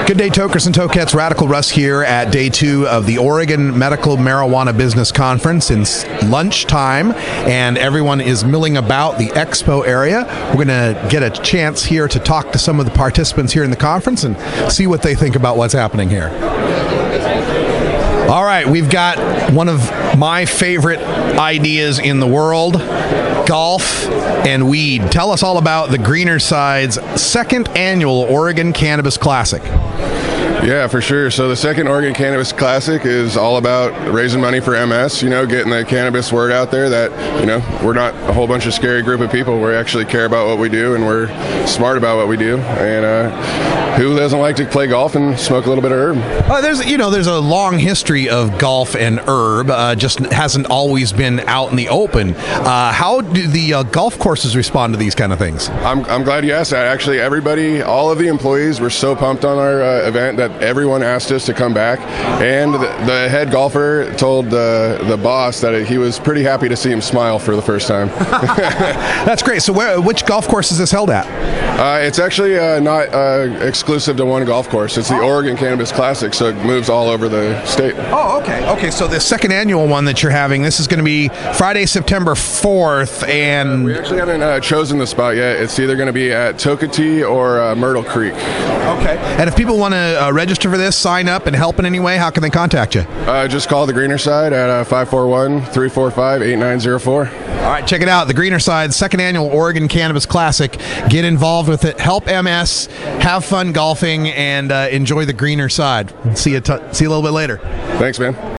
Good day, Tokers and Tokettes. Radical Russ here at day 2 of the Oregon Medical Marijuana Business Conference. It's lunchtime, and everyone is milling about the expo area. We're going to get a chance here to talk to some of the participants here in the conference and see what they think about what's happening here. All right, we've got one of my favorite ideas in the world, golf and weed. Tell us all about the Greener Side's second annual Oregon Cannabis Classic. Yeah, for sure. So the second Oregon Cannabis Classic is all about raising money for MS, getting the cannabis word out there that, we're not a whole bunch of scary group of people. We actually care about what we do, and we're smart about what we do. And who doesn't like to play golf and smoke a little bit of herb? There's a long history of golf and herb, just hasn't always been out in the open. How do the golf courses respond to these kind of things? I'm glad you asked that. Actually, all of the employees were so pumped on our event that everyone asked us to come back, and the head golfer told the boss that he was pretty happy to see him smile for the first time. That's great. So which golf course is this held at? It's actually not exclusive to one golf course. It's the Oregon Cannabis Classic, so it moves all over the state. Oh, okay. Okay, so the second annual one that you're having, this is going to be Friday, September 4th, and... we actually haven't chosen the spot yet. It's either going to be at Toketee or Myrtle Creek. Okay. And if people want to register for this, sign up, and help in any way, how can they contact you? Just call the Greener Side at 541-345-8904. All right, check it out. The Greener Side, second annual Oregon Cannabis Classic. Get involved with it. Help MS. Have fun golfing, and enjoy the Greener Side. See you a little bit later. Thanks, man.